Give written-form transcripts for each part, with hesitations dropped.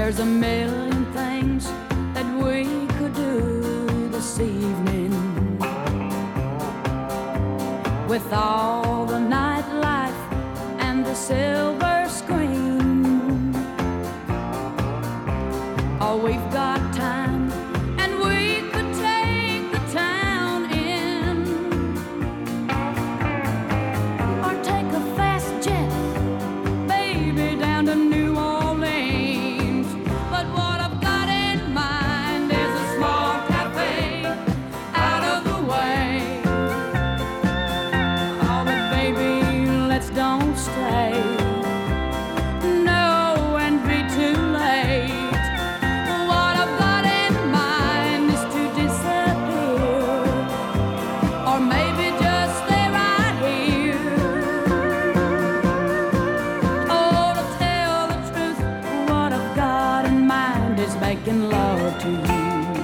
There's a million things that we could do this evening, with all the nightlife and the silver screen. Oh, we've got time, and we could take the town in, or take a fast jet, baby, down to New Orleans. But what I've got in mind is a small cafe out of the way. Oh, but baby, let's don't stay. No, and be too late. What I've got in mind is to disappear, or maybe just stay right here. Oh, to tell the truth, what I've got in mind is making love to you.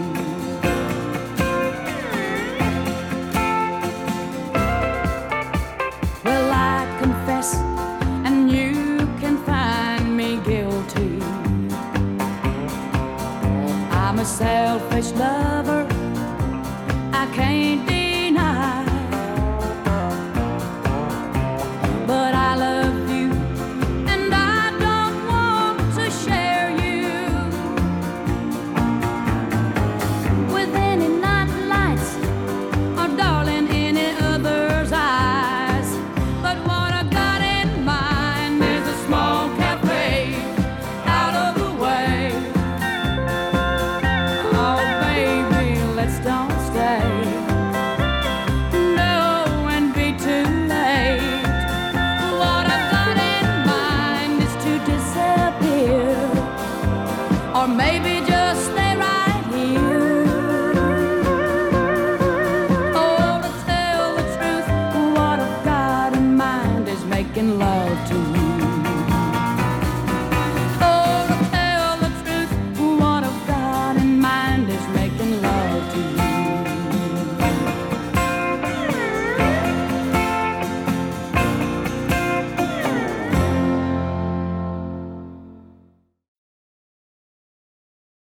Well, I confess, and you can find me guilty. I'm a selfish lover, I can't deny. But I love you, and I don't want to share you with any night lights, or darling, any other's eyes. But what I got in mind is a small cafe out of the way. Oh, baby, let's don't stay. No, and be too late. What I've got in mind is to disappear, or maybe just